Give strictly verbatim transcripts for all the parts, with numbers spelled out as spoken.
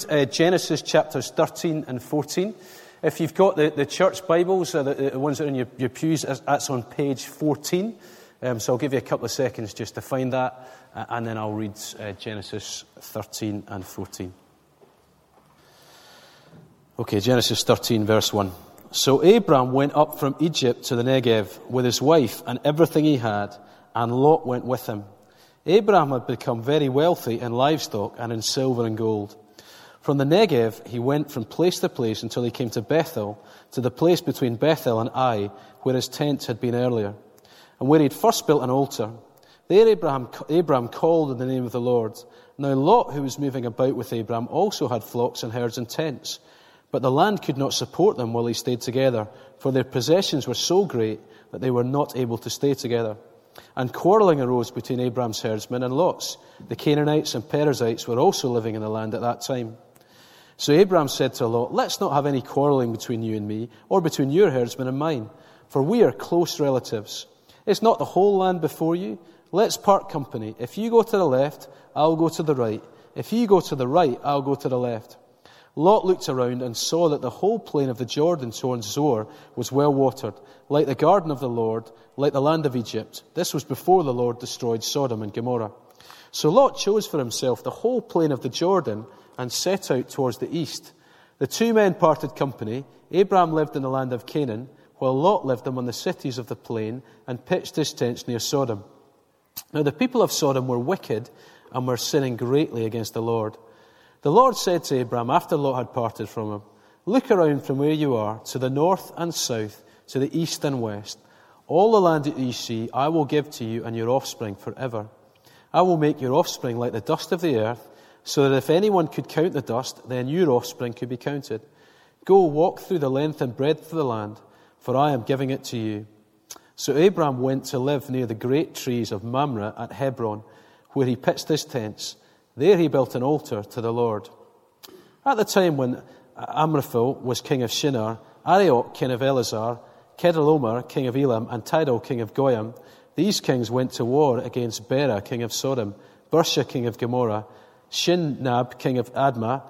uh, Genesis chapters thirteen and fourteen. If you've got the, the church Bibles, uh, the, the ones that are in your, your pews, that's on page fourteen. Um, so I'll give you a couple of seconds just to find that, uh, and then I'll read uh, Genesis thirteen and fourteen. Okay, Genesis thirteen, verse one. So Abram went up from Egypt to the Negev with his wife and everything he had, and Lot went with him. Abraham had become very wealthy in livestock and in silver and gold. From the Negev, he went from place to place until he came to Bethel, to the place between Bethel and Ai, where his tent had been earlier, and where he had first built an altar. There Abraham, Abraham called in the name of the Lord. Now Lot, who was moving about with Abraham, also had flocks and herds and tents. But the land could not support them while they stayed together, for their possessions were so great that they were not able to stay together. And quarreling arose between Abraham's herdsmen and Lot's. The Canaanites and Perizzites were also living in the land at that time. So Abraham said to Lot, let's not have any quarreling between you and me, or between your herdsmen and mine, for we are close relatives. Is not the whole land before you? Let's part company. If you go to the left, I'll go to the right. If you go to the right, I'll go to the left. Lot looked around and saw that the whole plain of the Jordan towards Zoar was well watered, like the garden of the Lord, like the land of Egypt. This was before the Lord destroyed Sodom and Gomorrah. So Lot chose for himself the whole plain of the Jordan and set out towards the east. The two men parted company. Abraham lived in the land of Canaan, while Lot lived among the cities of the plain and pitched his tents near Sodom. Now the people of Sodom were wicked and were sinning greatly against the Lord. The Lord said to Abraham after Lot had parted from him, look around from where you are to the north and south, to the east and west. All the land that you see I will give to you and your offspring forever. I will make your offspring like the dust of the earth, so that if anyone could count the dust, then your offspring could be counted. Go walk through the length and breadth of the land, for I am giving it to you. So Abraham went to live near the great trees of Mamre at Hebron, where he pitched his tents. There he built an altar to the Lord. At the time when Amraphel was king of Shinar, Arioch king of Elazar, Kedorlaomer king of Elam, and Tidal king of Goyim, these kings went to war against Bera king of Sodom, Birsha king of Gomorrah, Shinab king of Admah,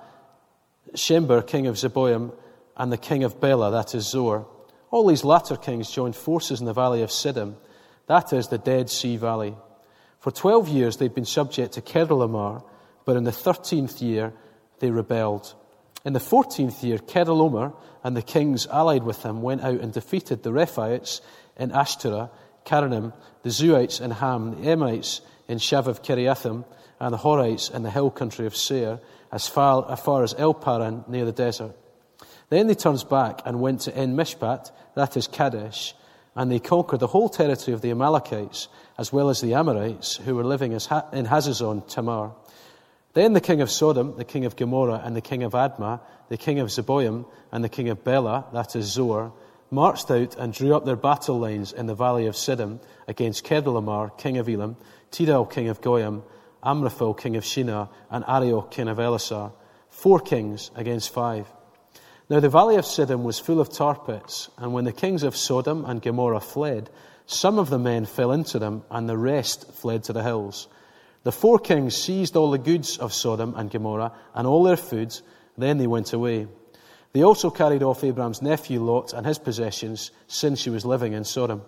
Shember king of Zeboim, and the king of Bela, that is Zoar. All these latter kings joined forces in the valley of Siddim, that is the Dead Sea Valley. For twelve years they'd been subject to Kedorlaomer, but in the thirteenth year they rebelled. In the fourteenth year, Kedorlaomer and the kings allied with him went out and defeated the Rephaites in Ashtoreth, Karnaim, the Zuites in Ham, the Emites in Shavav Kiriathim, and the Horites in the hill country of Seir, as far, as far as El Paran near the desert. Then they turned back and went to En Mishpat, that is Kadesh, and they conquered the whole territory of the Amalekites, as well as the Amorites, who were living in Hazazon Tamar. Then the king of Sodom, the king of Gomorrah, and the king of Admah, the king of Zeboim, and the king of Bela, that is Zoar, marched out and drew up their battle lines in the valley of Siddim against Kedorlaomer, king of Elam, Tidal, king of Goyim, Amraphel, king of Shinar, and Arioch, king of Elazar, four kings against five. Now the valley of Siddim was full of tar pits, and when the kings of Sodom and Gomorrah fled, some of the men fell into them, and the rest fled to the hills. The four kings seized all the goods of Sodom and Gomorrah and all their foods, then they went away. They also carried off Abraham's nephew Lot and his possessions, since he was living in Sodom.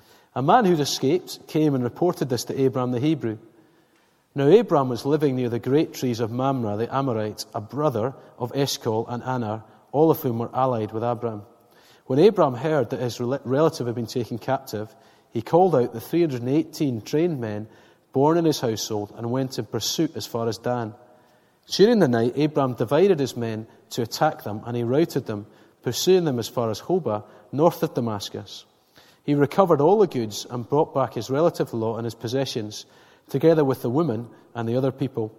A man who'd escaped came and reported this to Abraham the Hebrew. Now Abraham was living near the great trees of Mamre the Amorite, a brother of Eshcol and Aner, all of whom were allied with Abraham. When Abraham heard that his relative had been taken captive, he called out the three hundred eighteen trained men born in his household and went in pursuit as far as Dan. During the night, Abraham divided his men to attack them, and he routed them, pursuing them as far as Hobah, north of Damascus. He recovered all the goods and brought back his relative Lot and his possessions, together with the women and the other people.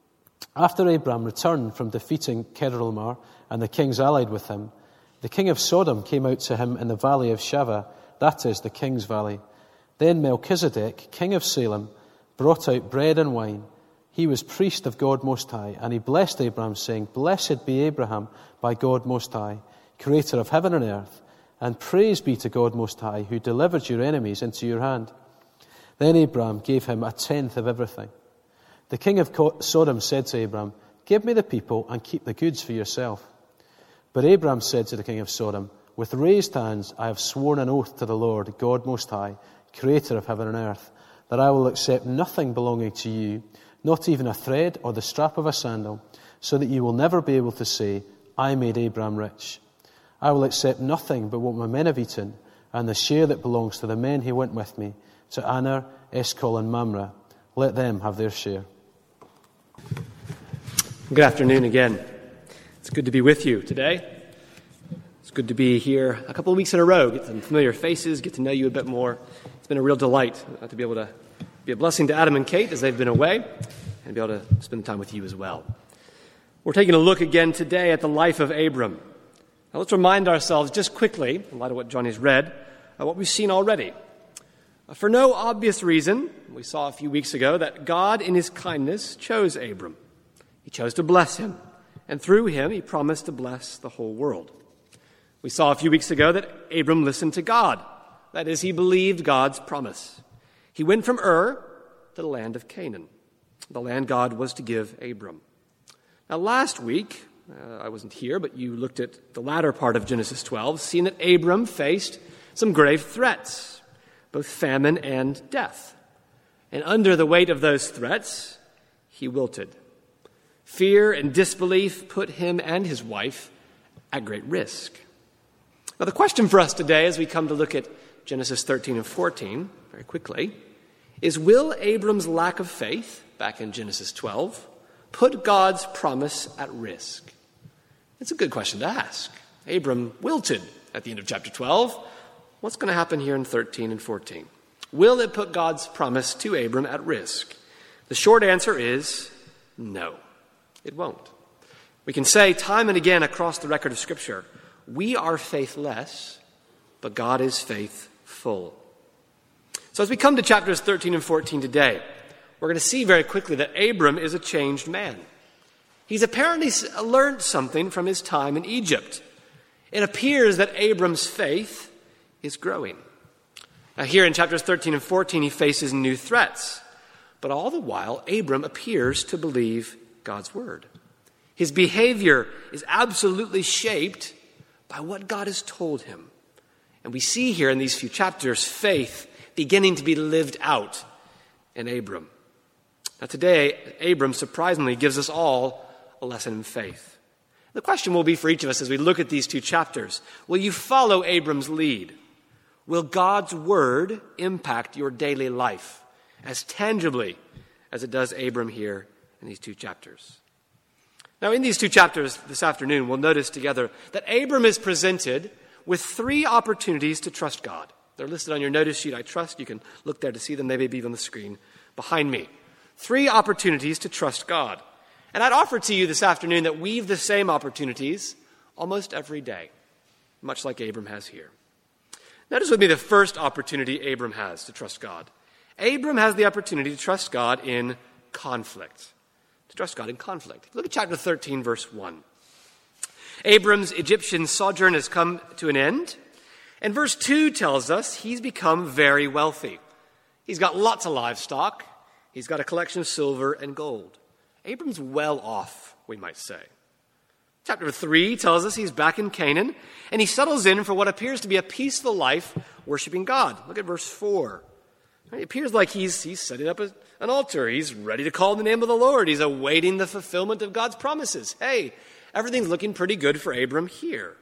After Abraham returned from defeating Kedorlaomer and the kings allied with him, the king of Sodom came out to him in the valley of Shaveh, that is the king's valley. Then Melchizedek, king of Salem, brought out bread and wine. He was priest of God Most High, and he blessed Abraham, saying, Blessed be Abraham by God Most High, creator of heaven and earth, and praise be to God Most High, who delivered your enemies into your hand. Then Abraham gave him a tenth of everything. The king of Sodom said to Abraham, Give me the people and keep the goods for yourself." But Abraham said to the king of Sodom, "With raised hands I have sworn an oath to the Lord, God Most High, creator of heaven and earth, that I will accept nothing belonging to you, not even a thread or the strap of a sandal, so that you will never be able to say, 'I made Abraham rich.' I will accept nothing but what my men have eaten, and the share that belongs to the men who went with me, to Aner, Eshcol, and Mamre. Let them have their share." Good afternoon again. It's good to be with you today. It's good to be here a couple of weeks in a row, get some familiar faces, get to know you a bit more. It's been a real delight to be able to be a blessing to Adam and Kate as they've been away, and be able to spend time with you as well. We're taking a look again today at the life of Abram. Now let's remind ourselves just quickly, in light of what Johnny's read, uh, what we've seen already. Uh, for no obvious reason, we saw a few weeks ago that God in his kindness chose Abram. He chose to bless him, and through him he promised to bless the whole world. We saw a few weeks ago that Abram listened to God. That is, he believed God's promise. He went from Ur to the land of Canaan, the land God was to give Abram. Now last week, uh, I wasn't here, but you looked at the latter part of Genesis twelve, seeing that Abram faced some grave threats, both famine and death. And under the weight of those threats, he wilted. Fear and disbelief put him and his wife at great risk. Now the question for us today, as we come to look at Genesis thirteen and fourteen, very quickly, is will Abram's lack of faith, back in Genesis twelve, put God's promise at risk? It's a good question to ask. Abram wilted at the end of chapter twelve. What's going to happen here in thirteen and fourteen? Will it put God's promise to Abram at risk? The short answer is no, it won't. We can say time and again across the record of Scripture, we are faithless, but God is faithful. So as we come to chapters thirteen and fourteen today, we're going to see very quickly that Abram is a changed man. He's apparently learned something from his time in Egypt. It appears that Abram's faith is growing. Now here in chapters thirteen and fourteen, he faces new threats. But all the while, Abram appears to believe God's word. His behavior is absolutely shaped by what God has told him. And we see here in these few chapters, faith beginning to be lived out in Abram. Now today, Abram surprisingly gives us all a lesson in faith. The question will be for each of us as we look at these two chapters, will you follow Abram's lead? Will God's word impact your daily life as tangibly as it does Abram here in these two chapters? Now in these two chapters this afternoon, we'll notice together that Abram is presented with three opportunities to trust God. They're listed on your notice sheet, I trust. You can look there to see them. They may be on the screen behind me. Three opportunities to trust God. And I'd offer to you this afternoon that we have the same opportunities almost every day, much like Abram has here. Notice with me the first opportunity Abram has to trust God. Abram has the opportunity to trust God in conflict. To trust God in conflict. Look at chapter thirteen, verse one. Abram's Egyptian sojourn has come to an end. And verse two tells us he's become very wealthy. He's got lots of livestock. He's got a collection of silver and gold. Abram's well off, we might say. Chapter three tells us he's back in Canaan, and he settles in for what appears to be a peaceful life worshiping God. Look at verse four. It appears like he's, he's setting up a, an altar. He's ready to call the name of the Lord. He's awaiting the fulfillment of God's promises. Hey, everything's looking pretty good for Abram here.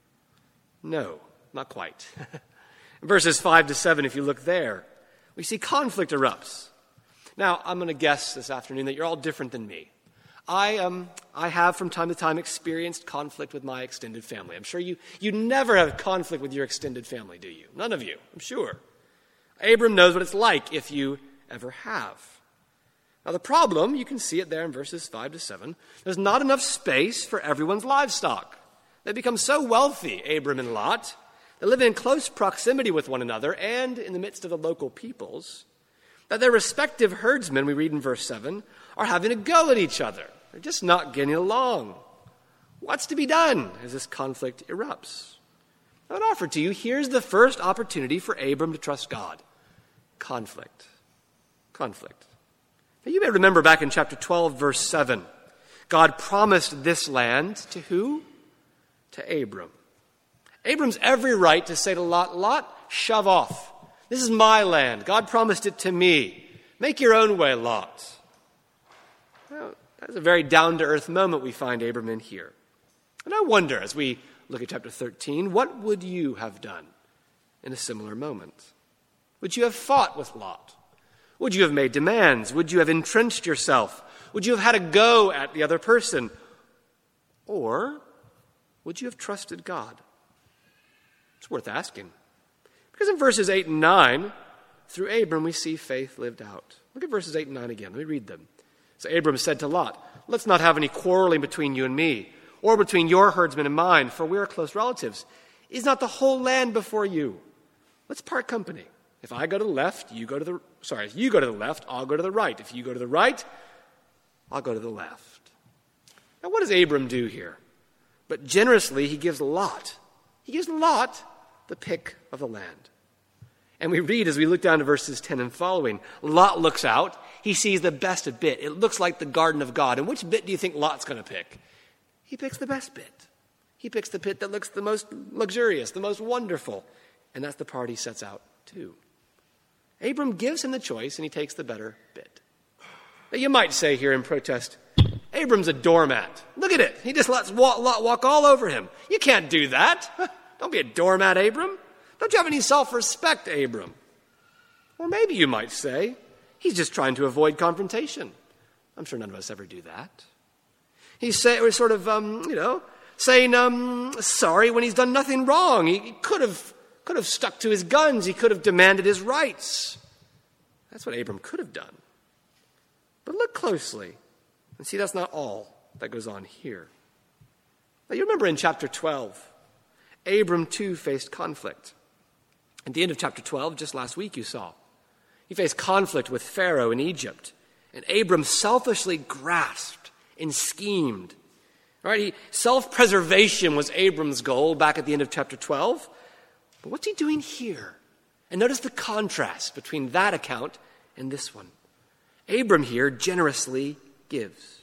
No, not quite. In verses five to seven, if you look there, we see conflict erupts. Now, I'm going to guess this afternoon that you're all different than me. I um, I have from time to time experienced conflict with my extended family. I'm sure you, you never have conflict with your extended family, do you? None of you, I'm sure. Abram knows what it's like if you ever have. Now the problem, you can see it there in verses five to seven, there's not enough space for everyone's livestock. They become so wealthy, Abram and Lot, they live in close proximity with one another and in the midst of the local peoples, that their respective herdsmen, we read in verse seven, are having a go at each other. They're just not getting along. What's to be done as this conflict erupts? I would offer to you, here's the first opportunity for Abram to trust God. Conflict. Conflict. Now you may remember back in chapter twelve, verse seven, God promised this land to who? To Abram. Abram's every right to say to Lot, Lot, shove off. This is my land. God promised it to me. Make your own way, Lot. Well, that's a very down-to-earth moment we find Abram in here. And I wonder, as we look at chapter thirteen, what would you have done in a similar moment? Would you have fought with Lot? Would you have made demands? Would you have entrenched yourself? Would you have had a go at the other person? Or would you have trusted God? It's worth asking. Because in verses eight and nine, through Abram we see faith lived out. Look at verses eight and nine again. Let me read them. So Abram said to Lot, let's not have any quarreling between you and me, or between your herdsmen and mine, for we are close relatives. Is not the whole land before you? Let's part company. If I go to the left, you go to the, sorry, if you go to the left, I'll go to the right. If you go to the right, I'll go to the left. Now what does Abram do here? But generously he gives Lot, he gives Lot the pick of the land. And we read as we look down to verses ten and following, Lot looks out, he sees the best bit. It looks like the garden of God. And which bit do you think Lot's going to pick? He picks the best bit. He picks the bit that looks the most luxurious, the most wonderful. And that's the part he sets out to. Abram gives him the choice and he takes the better bit. Now you might say here in protest, Abram's a doormat. Look at it. He just lets Lot walk, walk all over him. You can't do that. Don't be a doormat, Abram. Don't you have any self-respect, Abram? Or maybe you might say, he's just trying to avoid confrontation. I'm sure none of us ever do that. He's say, or sort of, um, you know, saying um, sorry when he's done nothing wrong. He, he could have could have stuck to his guns. He could have demanded his rights. That's what Abram could have done. But look closely and see that's not all that goes on here. Now you remember in chapter twelve, Abram too faced conflict. At the end of chapter twelve, just last week you saw, he faced conflict with Pharaoh in Egypt. And Abram selfishly grasped and schemed. All right, he, self-preservation was Abram's goal back at the end of chapter twelve. But what's he doing here? And notice the contrast between that account and this one. Abram here generously gives.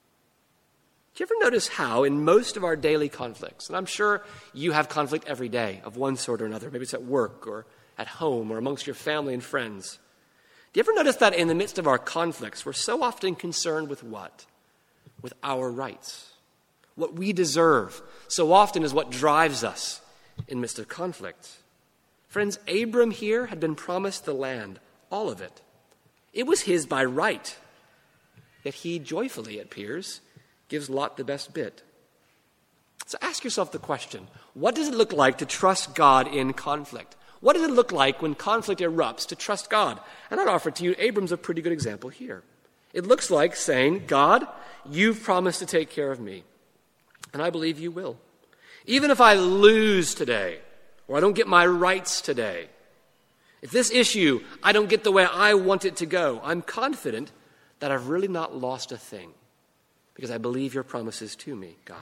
Do you ever notice how in most of our daily conflicts, and I'm sure you have conflict every day of one sort or another, maybe it's at work or at home or amongst your family and friends. Do you ever notice that in the midst of our conflicts, we're so often concerned with what? With our rights. What we deserve so often is what drives us in the midst of conflict. Friends, Abram here had been promised the land, all of it. It was his by right. Yet he joyfully, it appears, gives Lot the best bit. So ask yourself the question, what does it look like to trust God in conflict? What does it look like when conflict erupts to trust God? And I'd offer to you, Abram's a pretty good example here. It looks like saying, God, you've promised to take care of me, and I believe you will. Even if I lose today, or I don't get my rights today, if this issue, I don't get the way I want it to go, I'm confident that I've really not lost a thing, because I believe your promises to me, God.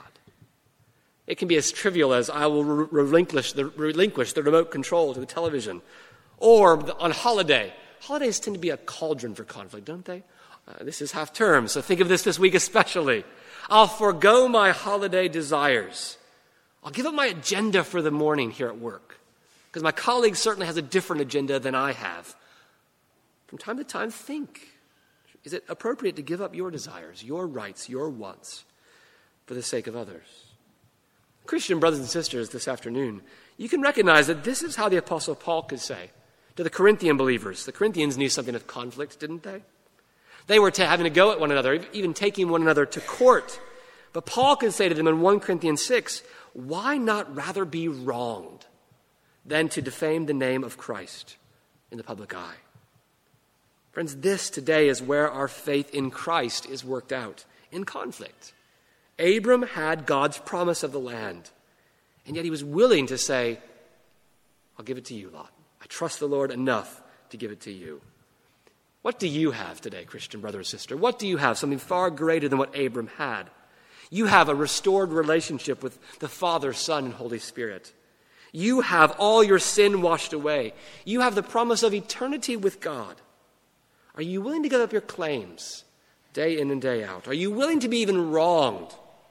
It can be as trivial as I will re- relinquish, the, relinquish the remote control to the television. Or on holiday. Holidays tend to be a cauldron for conflict, don't they? Uh, this is half term, so think of this this week especially. I'll forego my holiday desires. I'll give up my agenda for the morning here at work, because my colleague certainly has a different agenda than I have. From time to time, think. Is it appropriate to give up your desires, your rights, your wants for the sake of others? Christian brothers and sisters, this afternoon, you can recognize that this is how the Apostle Paul could say to the Corinthian believers. The Corinthians knew something of conflict, didn't they? They were to having to go at one another, even taking one another to court. But Paul could say to them in First Corinthians six, why not rather be wronged than to defame the name of Christ in the public eye? Friends, this today is where our faith in Christ is worked out, in conflict. Abram had God's promise of the land, and yet he was willing to say, I'll give it to you, Lot. I trust the Lord enough to give it to you. What do you have today, Christian brother or sister? What do you have? Something far greater than what Abram had. You have a restored relationship with the Father, Son, and Holy Spirit. You have all your sin washed away. You have the promise of eternity with God. Are you willing to give up your claims, day in and day out? Are you willing to be even wronged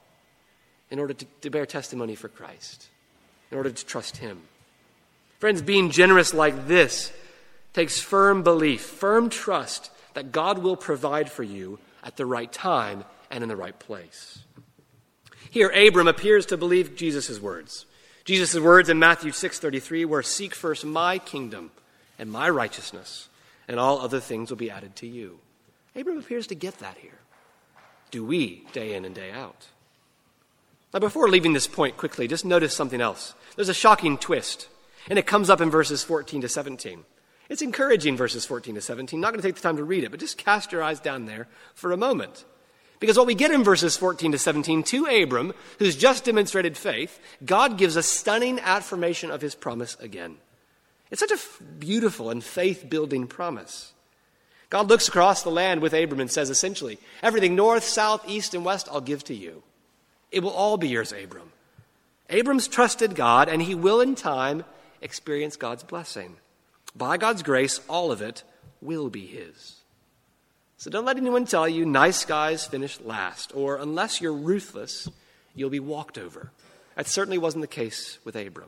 in order to, to bear testimony for Christ, in order to trust him? Friends, being generous like this takes firm belief, firm trust that God will provide for you at the right time and in the right place. Here, Abram appears to believe Jesus' words. Jesus' words in Matthew six thirty-three were, "Seek first my kingdom and my righteousness, and all other things will be added to you." Abram appears to get that here. Do we, day in and day out? Now, before leaving this point quickly, just notice something else. There's a shocking twist, and it comes up in verses fourteen to seventeen. It's encouraging, verses fourteen to seventeen. Not going to take the time to read it, but just cast your eyes down there for a moment. Because what we get in verses fourteen to seventeen, to Abram, who's just demonstrated faith, God gives a stunning affirmation of his promise again. It's such a f- beautiful and faith-building promise. God looks across the land with Abram and says, essentially, everything north, south, east, and west, I'll give to you. It will all be yours, Abram. Abram's trusted God, and he will in time experience God's blessing. By God's grace, all of it will be his. So don't let anyone tell you nice guys finish last, or unless you're ruthless, you'll be walked over. That certainly wasn't the case with Abram.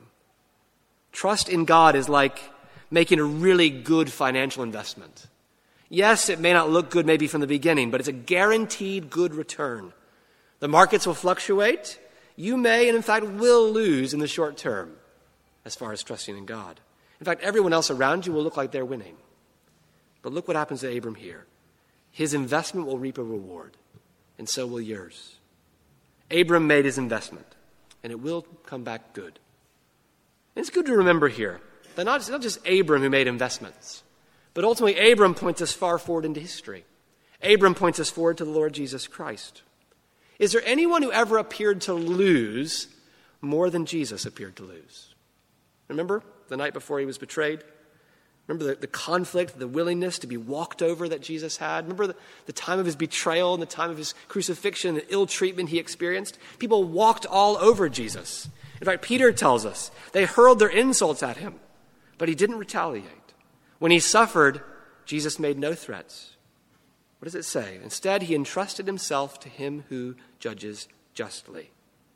Trust in God is like making a really good financial investment. Yes, it may not look good maybe from the beginning, but it's a guaranteed good return. The markets will fluctuate. You may, and in fact will, lose in the short term as far as trusting in God. In fact, everyone else around you will look like they're winning. But look what happens to Abram here. His investment will reap a reward, and so will yours. Abram made his investment, and it will come back good. And it's good to remember here that not, it's not just Abram who made investments, but ultimately Abram points us far forward into history. Abram points us forward to the Lord Jesus Christ. Is there anyone who ever appeared to lose more than Jesus appeared to lose? Remember the night before he was betrayed? Remember the, the conflict, the willingness to be walked over that Jesus had? Remember the, the time of his betrayal and the time of his crucifixion, the ill treatment he experienced? People walked all over Jesus. In fact, Peter tells us they hurled their insults at him, but he didn't retaliate. When he suffered, Jesus made no threats. What does it say? Instead, he entrusted himself to him who judges justly.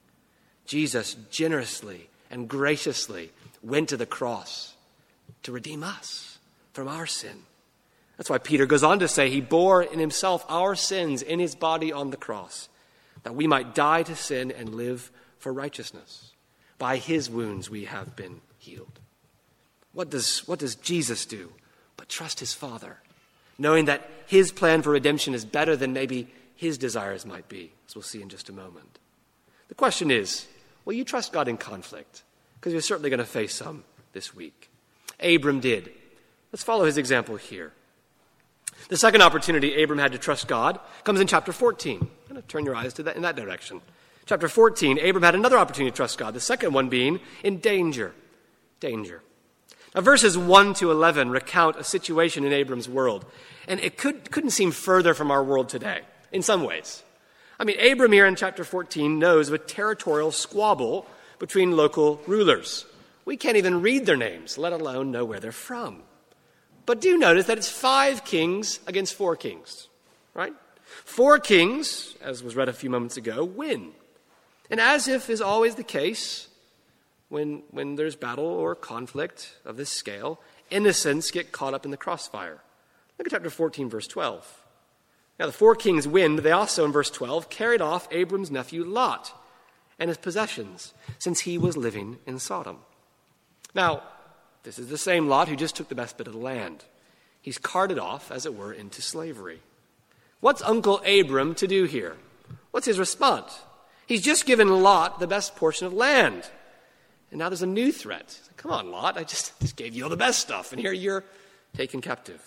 Jesus generously and graciously went to the cross to redeem us from our sin. That's why Peter goes on to say he bore in himself our sins in his body on the cross, that we might die to sin and live for righteousness. By his wounds we have been healed. What does, what does Jesus do but trust his Father, knowing that his plan for redemption is better than maybe his desires might be, as we'll see in just a moment. The question is, will you trust God in conflict? Because you're certainly going to face some this week. Abram did. Let's follow his example here. The second opportunity Abram had to trust God comes in chapter fourteen. I'm going to turn your eyes to that in that direction. Chapter fourteen, Abram had another opportunity to trust God, the second one being in danger. Danger. Now, verses one to eleven recount a situation in Abram's world, and it could, couldn't seem further from our world today, in some ways. I mean, Abram here in chapter fourteen knows of a territorial squabble between local rulers. We can't even read their names, let alone know where they're from. But do notice that it's five kings against four kings, right? Four kings, as was read a few moments ago, win. And as if is always the case, when, when there's battle or conflict of this scale, innocents get caught up in the crossfire. Look at chapter fourteen, verse twelve. Now the four kings win, but they also, in verse twelve, carried off Abram's nephew Lot and his possessions, since he was living in Sodom. Now, this is the same Lot who just took the best bit of the land. He's carted off, as it were, into slavery. What's Uncle Abram to do here? What's his response? He's just given Lot the best portion of land. And now there's a new threat. Come on, Lot, I just, just gave you all the best stuff, and here you're taken captive.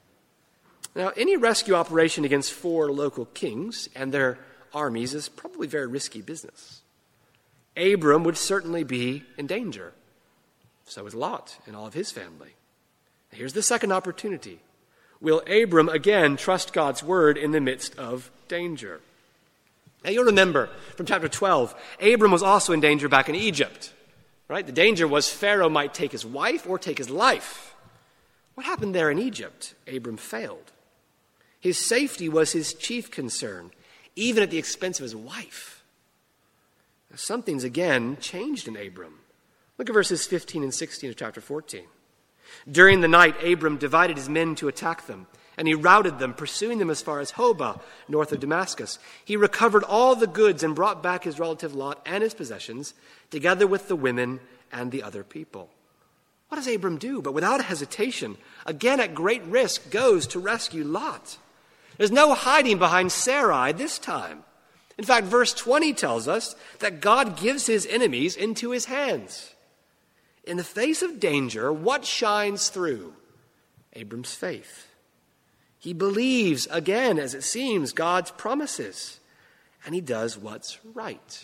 Now, any rescue operation against four local kings and their armies is probably very risky business. Abram would certainly be in danger. So is Lot and all of his family. Here's the second opportunity. Will Abram again trust God's word in the midst of danger? Now you'll remember from chapter twelve, Abram was also in danger back in Egypt. Right? The danger was Pharaoh might take his wife or take his life. What happened there in Egypt? Abram failed. His safety was his chief concern, even at the expense of his wife. Now, something's again changed in Abram. Look at verses fifteen and sixteen of chapter fourteen. During the night, Abram divided his men to attack them, and he routed them, pursuing them as far as Hobah, north of Damascus. He recovered all the goods and brought back his relative Lot and his possessions, together with the women and the other people. What does Abram do? But without hesitation, again at great risk, goes to rescue Lot. There's no hiding behind Sarai this time. In fact, verse twenty tells us that God gives his enemies into his hands. In the face of danger, what shines through? Abram's faith. He believes, again, as it seems, God's promises, and he does what's right.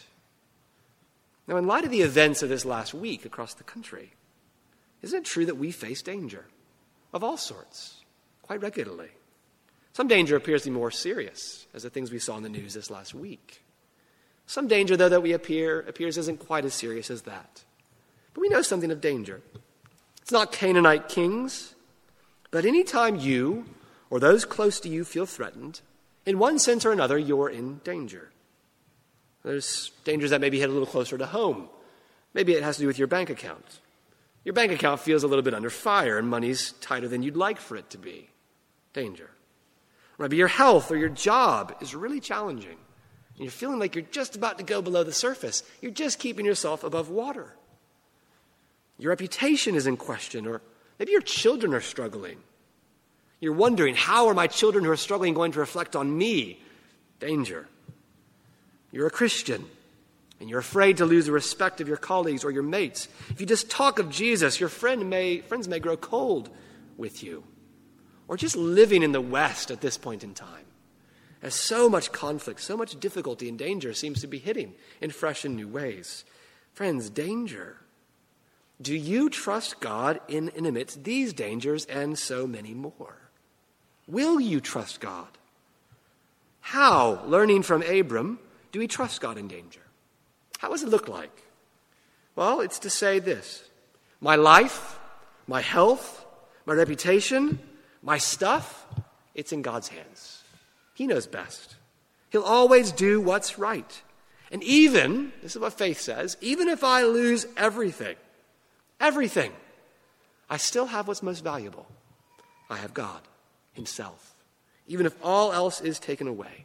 Now, in light of the events of this last week across the country, isn't it true that we face danger of all sorts quite regularly? Some danger appears to be more serious, as the things we saw in the news this last week. Some danger, though, that we appear appears isn't quite as serious as that. But we know something of danger. It's not Canaanite kings, but any time you or those close to you feel threatened, in one sense or another, you're in danger. There's dangers that maybe hit a little closer to home. Maybe it has to do with your bank account. Your bank account feels a little bit under fire and money's tighter than you'd like for it to be. Danger. Maybe your health or your job is really challenging. And you're feeling like you're just about to go below the surface. You're just keeping yourself above water. Your reputation is in question, or maybe your children are struggling. You're wondering, how are my children who are struggling going to reflect on me? Danger. You're a Christian, and you're afraid to lose the respect of your colleagues or your mates. If you just talk of Jesus, your friend may, friends may grow cold with you. Or just living in the West at this point in time, as so much conflict, so much difficulty and danger seems to be hitting in fresh and new ways. Friends, danger. Do you trust God in and amidst these dangers and so many more? Will you trust God? How, learning from Abram, do we trust God in danger? How does it look like? Well, it's to say this: my life, my health, my reputation, my stuff, it's in God's hands. He knows best. He'll always do what's right. And even, this is what faith says, even if I lose everything, everything, I still have what's most valuable. I have God himself, even if all else is taken away.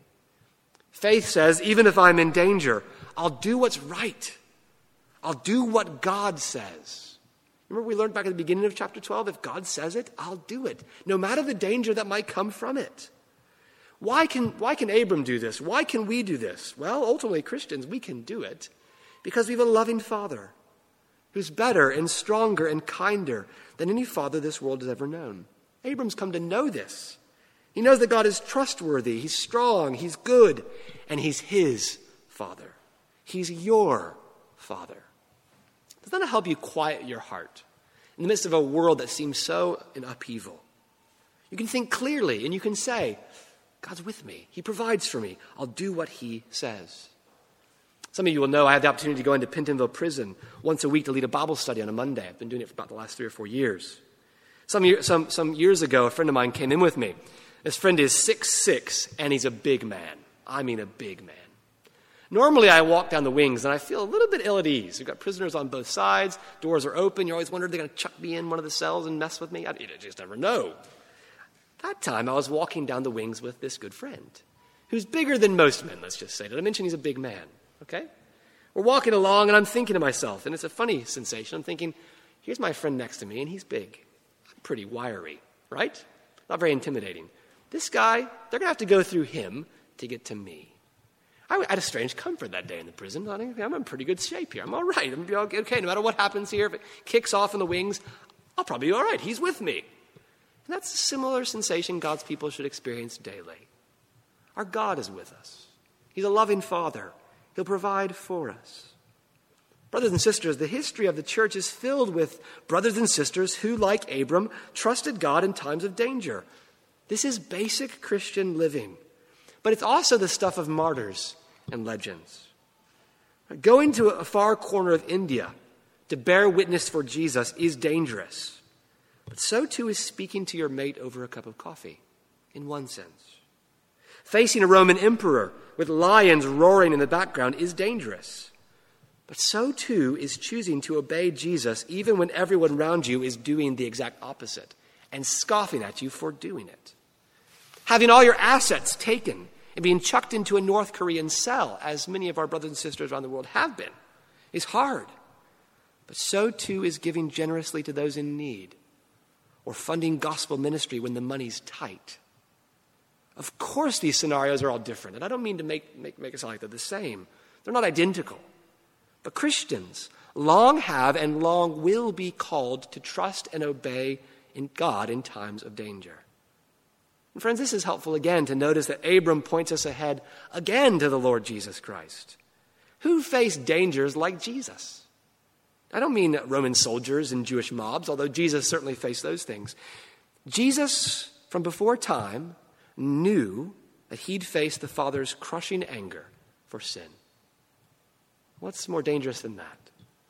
Faith says, even if I'm in danger, I'll do what's right. I'll do what God says. Remember we learned back at the beginning of chapter twelve, if God says it, I'll do it, no matter the danger that might come from it. Why can, why can Abram do this? Why can we do this? Well, ultimately, Christians, we can do it because we have a loving Father who's better and stronger and kinder than any father this world has ever known. Abram's come to know this. He knows that God is trustworthy, he's strong, he's good, and he's his Father. He's your Father. Does that help you quiet your heart in the midst of a world that seems so in upheaval? You can think clearly and you can say, God's with me. He provides for me. I'll do what he says. Some of you will know I have the opportunity to go into Pentonville Prison once a week to lead a Bible study on a Monday. I've been doing it for about the last three or four years. Some, year, some, some years ago, a friend of mine came in with me. This friend is six foot six, and he's a big man. I mean a big man. Normally, I walk down the wings, and I feel a little bit ill at ease. We've got prisoners on both sides. Doors are open. You're always wondering, are they going to chuck me in one of the cells and mess with me? I, you just never know. That time, I was walking down the wings with this good friend, who's bigger than most men, let's just say. Did I mention he's a big man? Okay? We're walking along, and I'm thinking to myself, and it's a funny sensation. I'm thinking, here's my friend next to me, and he's big. I'm pretty wiry, right? Not very intimidating. This guy, they're going to have to go through him to get to me. I had a strange comfort that day in the prison. I think I'm in pretty good shape here. I'm all right. I'm going to be okay. No matter what happens here, if it kicks off in the wings, I'll probably be all right. He's with me. And that's a similar sensation God's people should experience daily. Our God is with us. He's a loving Father. He'll provide for us. Brothers and sisters, the history of the church is filled with brothers and sisters who, like Abram, trusted God in times of danger. This is basic Christian living. But it's also the stuff of martyrs and legends. Going to a far corner of India to bear witness for Jesus is dangerous. But so too is speaking to your mate over a cup of coffee, in one sense. Facing a Roman emperor with lions roaring in the background is dangerous. But so too is choosing to obey Jesus even when everyone around you is doing the exact opposite and scoffing at you for doing it. Having all your assets taken and being chucked into a North Korean cell, as many of our brothers and sisters around the world have been, is hard. But so too is giving generously to those in need or funding gospel ministry when the money's tight. Of course these scenarios are all different, and I don't mean to make, make, make it sound like they're the same. They're not identical. But Christians long have and long will be called to trust and obey in God in times of danger. And friends, this is helpful again to notice that Abram points us ahead again to the Lord Jesus Christ, who faced dangers like Jesus. I don't mean Roman soldiers and Jewish mobs, although Jesus certainly faced those things. Jesus, from before time, knew that he'd face the Father's crushing anger for sin. What's more dangerous than that?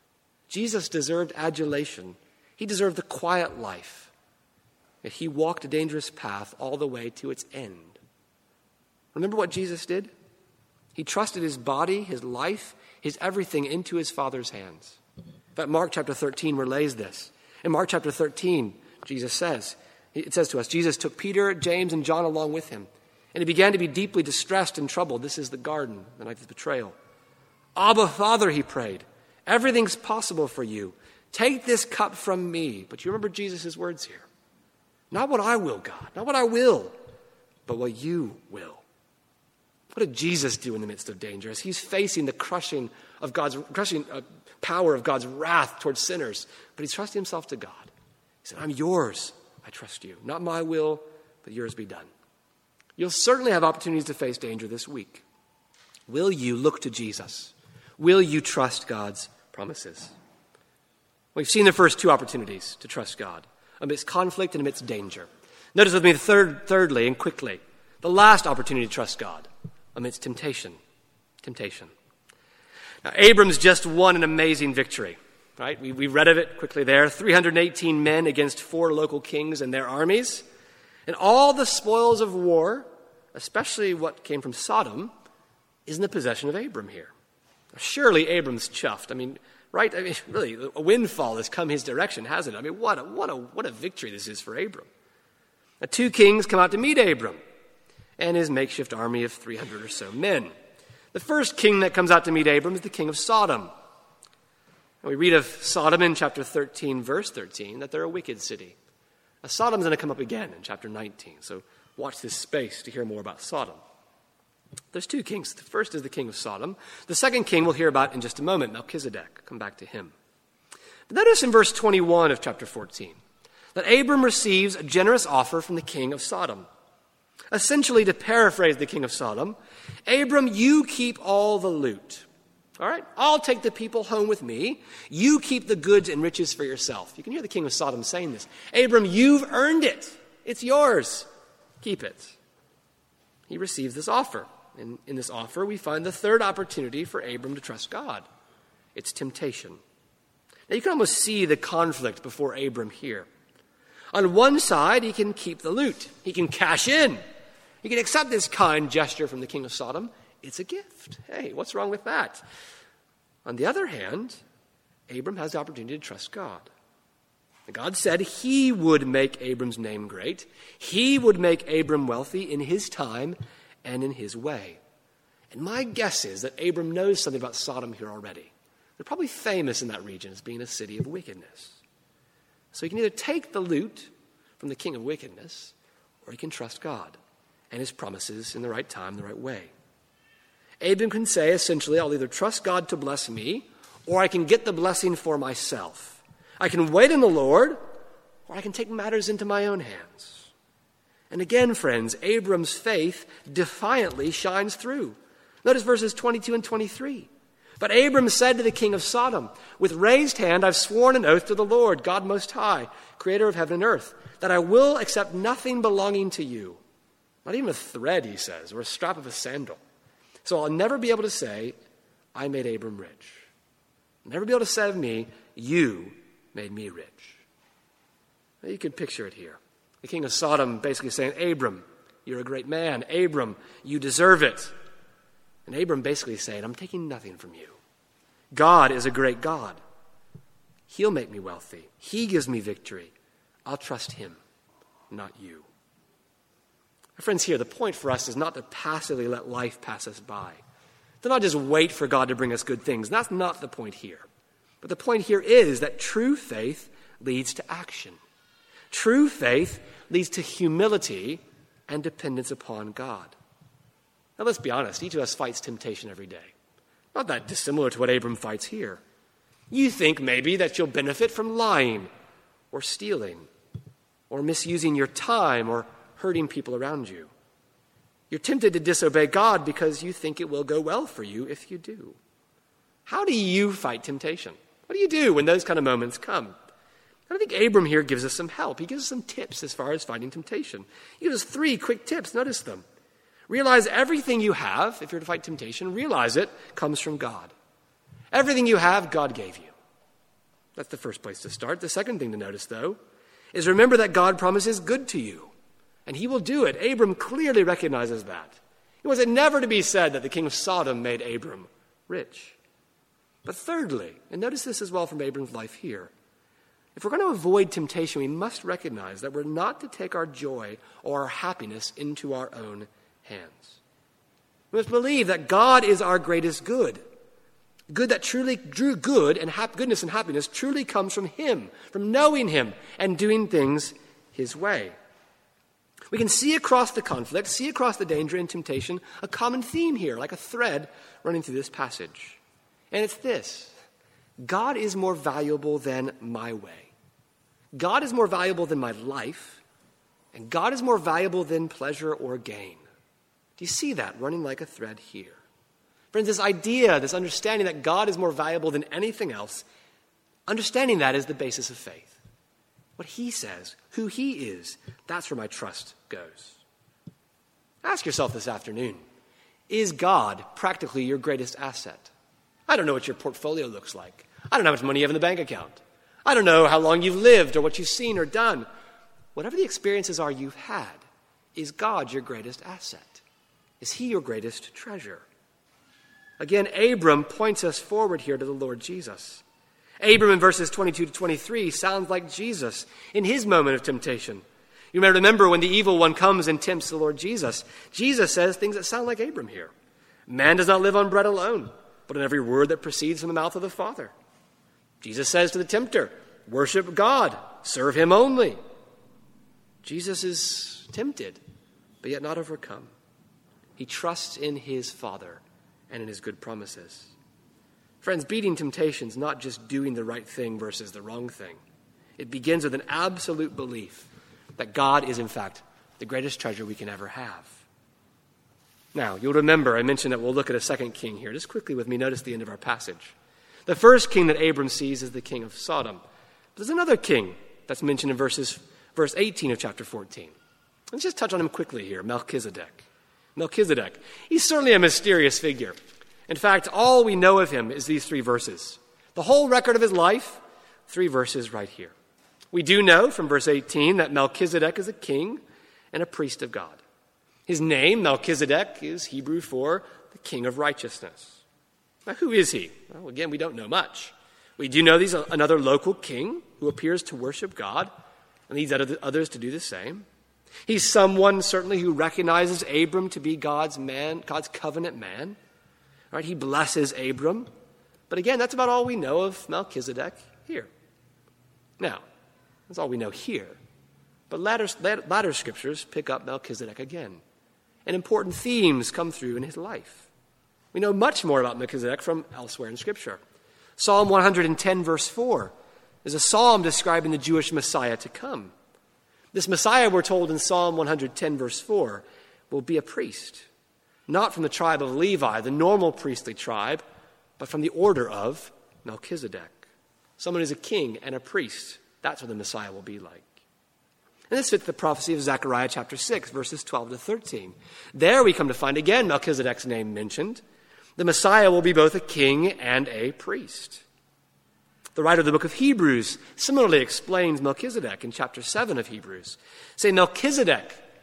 Jesus deserved adulation. He deserved the quiet life. Yet he walked a dangerous path all the way to its end. Remember what Jesus did? He trusted his body, his life, his everything into his Father's hands. But Mark chapter thirteen relays this. In Mark chapter thirteen, Jesus says, it says to us, Jesus took Peter, James, and John along with him, and he began to be deeply distressed and troubled. This is the garden, the night of the betrayal. Abba, Father, he prayed, everything's possible for you. Take this cup from me. But you remember Jesus' words here. Not what I will, God, not what I will, but what you will. What did Jesus do in the midst of danger as he's facing the crushing of God's crushing uh, power of God's wrath towards sinners? But he's trusting himself to God. He said, I'm yours. I trust you. Not my will, but yours be done. You'll certainly have opportunities to face danger this week. Will you look to Jesus? Will you trust God's promises? We've seen the first two opportunities to trust God, amidst conflict and amidst danger. Notice with me, third, thirdly and quickly, the last opportunity to trust God, amidst temptation. Temptation. Now, Abram's just won an amazing victory, right? We, we read of it quickly there. three hundred eighteen men against four local kings and their armies. And all the spoils of war, especially what came from Sodom, is in the possession of Abram here. Surely Abram's chuffed. I mean, right? I mean, really, a windfall has come his direction, hasn't it? I mean, what a, what a, what a victory this is for Abram. Now, two kings come out to meet Abram and his makeshift army of three hundred or so men. The first king that comes out to meet Abram is the king of Sodom. And we read of Sodom in chapter thirteen, verse thirteen, that they're a wicked city. Now, Sodom's going to come up again in chapter nineteen, so watch this space to hear more about Sodom. There's two kings. The first is the king of Sodom. The second king we'll hear about in just a moment, Melchizedek. Come back to him. But notice in verse twenty-one of chapter fourteen that Abram receives a generous offer from the king of Sodom. Essentially, to paraphrase the king of Sodom, Abram, you keep all the loot. All right? I'll take the people home with me. You keep the goods and riches for yourself. You can hear the king of Sodom saying this. Abram, you've earned it. It's yours. Keep it. He receives this offer. And in this offer, we find the third opportunity for Abram to trust God. It's temptation. Now, you can almost see the conflict before Abram here. On one side, he can keep the loot. He can cash in. He can accept this kind gesture from the king of Sodom. It's a gift. Hey, what's wrong with that? On the other hand, Abram has the opportunity to trust God. God said he would make Abram's name great. He would make Abram wealthy in his time and in his way. And my guess is that Abram knows something about Sodom here already. They're probably famous in that region as being a city of wickedness. So he can either take the loot from the king of wickedness, or he can trust God and his promises in the right time, the right way. Abram can say, essentially, I'll either trust God to bless me, or I can get the blessing for myself. I can wait on the Lord, or I can take matters into my own hands. And again, friends, Abram's faith defiantly shines through. Notice verses twenty-two and twenty-three. But Abram said to the king of Sodom, with raised hand I've sworn an oath to the Lord, God Most High, creator of heaven and earth, that I will accept nothing belonging to you. Not even a thread, he says, or a strap of a sandal. So I'll never be able to say, I made Abram rich. I'll never be able to say of me, you made me rich. Now you can picture it here. The king of Sodom basically saying, Abram, You're a great man. Abram, you deserve it. And Abram basically is saying, I'm taking nothing from you. God is a great God. He'll make me wealthy. He gives me victory. I'll trust him, not you. My friends, here, the point for us is not to passively let life pass us by. To not just wait for God to bring us good things. That's not the point here. But the point here is that true faith leads to action. True faith leads to humility and dependence upon God. Now let's be honest, each of us fights temptation every day. Not that dissimilar to what Abram fights here. You think maybe that you'll benefit from lying or stealing or misusing your time or hurting people around you. You're tempted to disobey God because you think it will go well for you if you do. How do you fight temptation? What do you do when those kind of moments come? I think Abram here gives us some help. He gives us some tips as far as fighting temptation. He gives us three quick tips. Notice them. Realize everything you have, if you're to fight temptation, realize it comes from God. Everything you have, God gave you. That's the first place to start. The second thing to notice, though, is remember that God promises good to you, and he will do it. Abram clearly recognizes that. It was never to be said that the king of Sodom made Abram rich. But thirdly, and notice this as well from Abram's life here, if we're going to avoid temptation, we must recognize that we're not to take our joy or our happiness into our own hands. We must believe that God is our greatest good. Good that truly, true good and hap- goodness and happiness truly comes from him, from knowing him and doing things his way. We can see across the conflict, see across the danger and temptation, a common theme here, like a thread running through this passage. And it's this: God is more valuable than my way. God is more valuable than my life, and God is more valuable than pleasure or gain. Do you see that running like a thread here? Friends, this idea, this understanding that God is more valuable than anything else, understanding that is the basis of faith. What he says, who he is, that's where my trust goes. Ask yourself this afternoon, is God practically your greatest asset? I don't know what your portfolio looks like. I don't know how much money you have in the bank account. I don't know how long you've lived or what you've seen or done. Whatever the experiences are you've had, is God your greatest asset? Is he your greatest treasure? Again, Abram points us forward here to the Lord Jesus. Abram in verses twenty-two to twenty-three sounds like Jesus in his moment of temptation. You may remember when the evil one comes and tempts the Lord Jesus. Jesus says things that sound like Abram here. Man does not live on bread alone, but on every word that proceeds from the mouth of the Father. Jesus says to the tempter, worship God, serve him only. Jesus is tempted, but yet not overcome. He trusts in his Father and in his good promises. Friends, beating temptation is not just doing the right thing versus the wrong thing. It begins with an absolute belief that God is, in fact, the greatest treasure we can ever have. Now, you'll remember I mentioned that we'll look at a second king here. Just quickly with me, notice the end of our passage. The first king that Abram sees is the king of Sodom. But there's another king that's mentioned in verses, verse eighteen of chapter fourteen. Let's just touch on him quickly here, Melchizedek. Melchizedek. He's certainly a mysterious figure. In fact, all we know of him is these three verses. The whole record of his life, three verses right here. We do know from verse eighteen that Melchizedek is a king and a priest of God. His name, Melchizedek, is Hebrew for the king of righteousness. Now, who is he? Well, again, we don't know much. We do know he's another local king who appears to worship God and leads others to do the same. He's someone certainly who recognizes Abram to be God's man, God's covenant man. Right? He blesses Abram. But again, that's about all we know of Melchizedek here. Now, that's all we know here. But latter, latter scriptures pick up Melchizedek again. And important themes come through in his life. We know much more about Melchizedek from elsewhere in Scripture. Psalm one hundred ten, verse four, is a psalm describing the Jewish Messiah to come. This Messiah, we're told in Psalm one hundred ten, verse four, will be a priest, not from the tribe of Levi, the normal priestly tribe, but from the order of Melchizedek. Someone who's a king and a priest. That's what the Messiah will be like. And this fits the prophecy of Zechariah chapter six, verses twelve to thirteen. There we come to find again Melchizedek's name mentioned. The Messiah will be both a king and a priest. The writer of the book of Hebrews similarly explains Melchizedek in chapter seven of Hebrews. Say, Melchizedek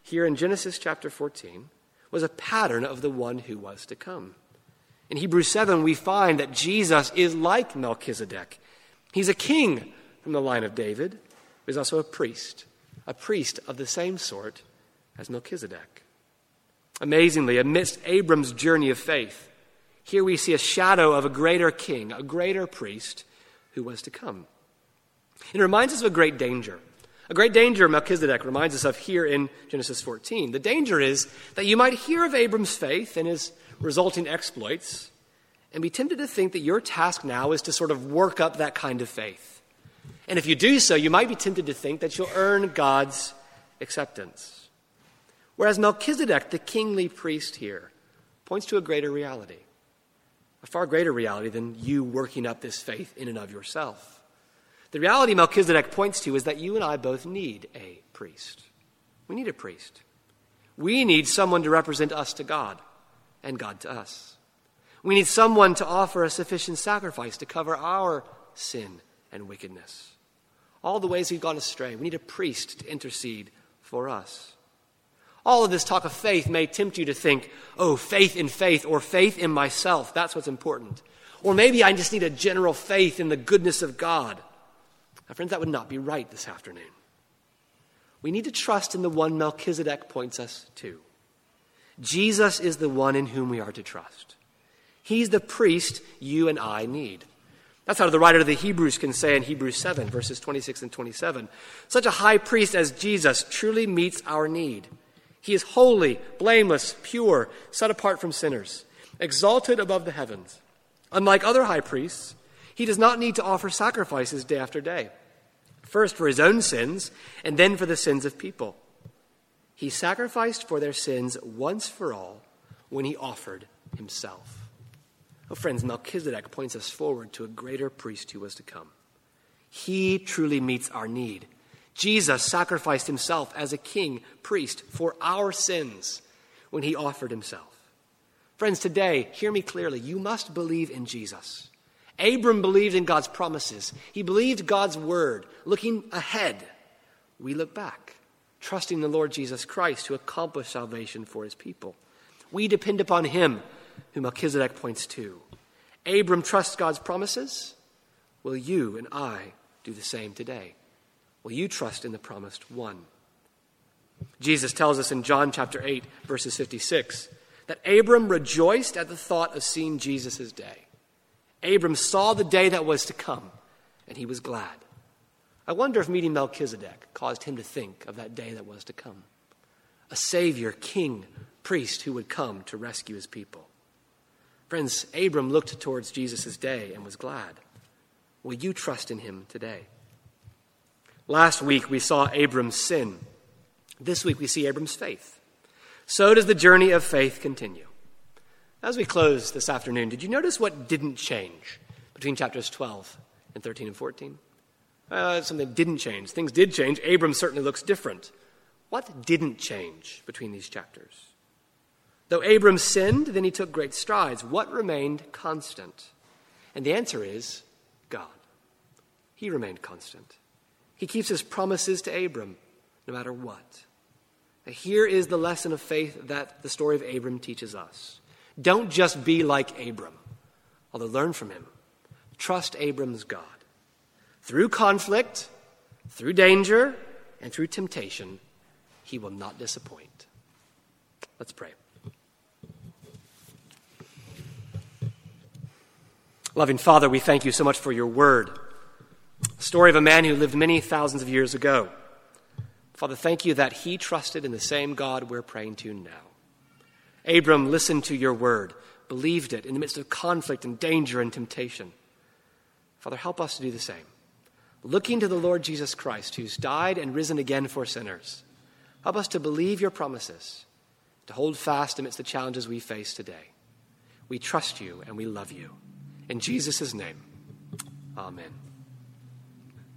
here in Genesis chapter fourteen was a pattern of the one who was to come. In Hebrews seven, we find that Jesus is like Melchizedek. He's a king from the line of David, but he's also a priest, a priest of the same sort as Melchizedek. Amazingly, amidst Abram's journey of faith, here we see a shadow of a greater king, a greater priest who was to come. It reminds us of a great danger. A great danger Melchizedek reminds us of here in Genesis fourteen. The danger is that you might hear of Abram's faith and his resulting exploits and be tempted to think that your task now is to sort of work up that kind of faith. And if you do so, you might be tempted to think that you'll earn God's acceptance. Whereas Melchizedek, the kingly priest here, points to a greater reality, a far greater reality than you working up this faith in and of yourself. The reality Melchizedek points to is that you and I both need a priest. We need a priest. We need someone to represent us to God and God to us. We need someone to offer a sufficient sacrifice to cover our sin and wickedness. All the ways we've gone astray, we need a priest to intercede for us. All of this talk of faith may tempt you to think, oh, faith in faith or faith in myself, that's what's important. Or maybe I just need a general faith in the goodness of God. Now, friends, that would not be right this afternoon. We need to trust in the one Melchizedek points us to. Jesus is the one in whom we are to trust. He's the priest you and I need. That's how the writer of the Hebrews can say in Hebrews seven, verses twenty-six and twenty-seven, such a high priest as Jesus truly meets our need. He is holy, blameless, pure, set apart from sinners, exalted above the heavens. Unlike other high priests, he does not need to offer sacrifices day after day, first for his own sins and then for the sins of people. He sacrificed for their sins once for all when he offered himself. Oh, friends, Melchizedek points us forward to a greater priest who was to come. He truly meets our need. Jesus sacrificed himself as a king, priest, for our sins when he offered himself. Friends, today, hear me clearly. You must believe in Jesus. Abram believed in God's promises. He believed God's word. Looking ahead, we look back, trusting the Lord Jesus Christ to accomplish salvation for his people. We depend upon him, who Melchizedek points to. Abram trusts God's promises. Will you and I do the same today? Will you trust in the promised one? Jesus tells us in John chapter eight, verses fifty-six, that Abram rejoiced at the thought of seeing Jesus' day. Abram saw the day that was to come, and he was glad. I wonder if meeting Melchizedek caused him to think of that day that was to come. A savior, king, priest who would come to rescue his people. Friends, Abram looked towards Jesus' day and was glad. Will you trust in him today? Last week we saw Abram's sin. This week we see Abram's faith. So does the journey of faith continue. As we close this afternoon, did you notice what didn't change between chapters twelve and thirteen and fourteen? Uh, something didn't change. Things did change. Abram certainly looks different. What didn't change between these chapters? Though Abram sinned, then he took great strides. What remained constant? And the answer is God. He remained constant. He keeps his promises to Abram, no matter what. Now, here is the lesson of faith that the story of Abram teaches us. Don't just be like Abram, although learn from him. Trust Abram's God. Through conflict, through danger, and through temptation, he will not disappoint. Let's pray. Loving Father, we thank you so much for your word. The story of a man who lived many thousands of years ago. Father, thank you that he trusted in the same God we're praying to now. Abram listened to your word, believed it in the midst of conflict and danger and temptation. Father, help us to do the same. Looking to the Lord Jesus Christ, who's died and risen again for sinners. Help us to believe your promises, to hold fast amidst the challenges we face today. We trust you and we love you. In Jesus' name, amen.